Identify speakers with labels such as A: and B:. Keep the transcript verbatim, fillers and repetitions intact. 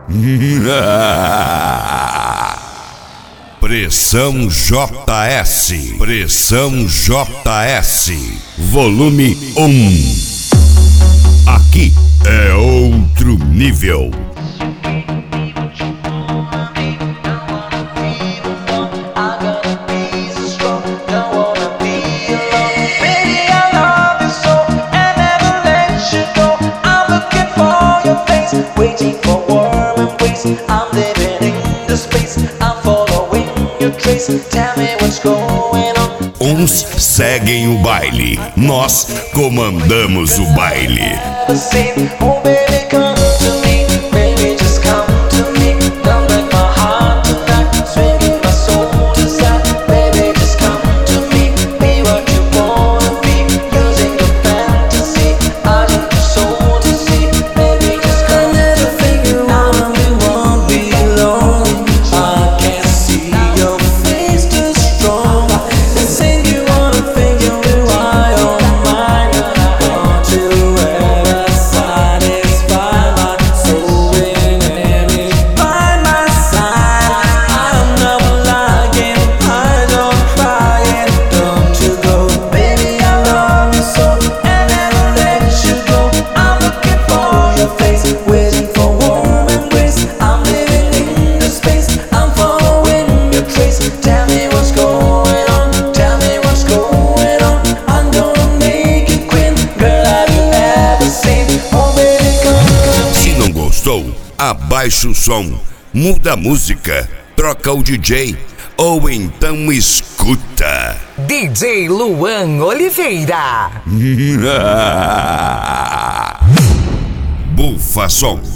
A: Pressão J S. Pressão J S. Volume um. Aqui é outro nível.
B: Waiting for warm embrace. I'm living in the space. I'm following your trace. Tell me what's going on.
A: Uns seguem o baile, nós comandamos o baile.
B: Oh baby, come to me. Baby, just come to me. Don't break my heart tonight. Swinging my soul desire. Baby, just come to me. Be what you wanna be. Using your fantasy. I need your soul to see. Baby, just come.
A: Abaixa o som, muda a música, troca o D J ou então escuta.
C: D J Luan Oliveira.
A: Bufa som.